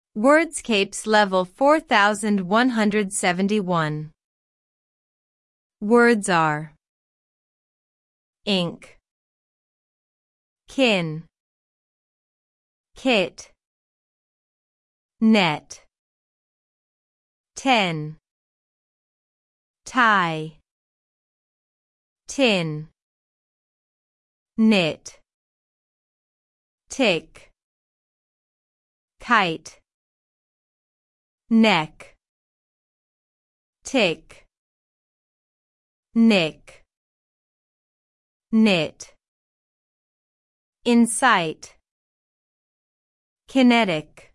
Wordscapes level 4171. Words are ink, kin, kit, net, ten, tie, tin, knit, tick, kite, neck, tick, nick, knit, insight, kinetic.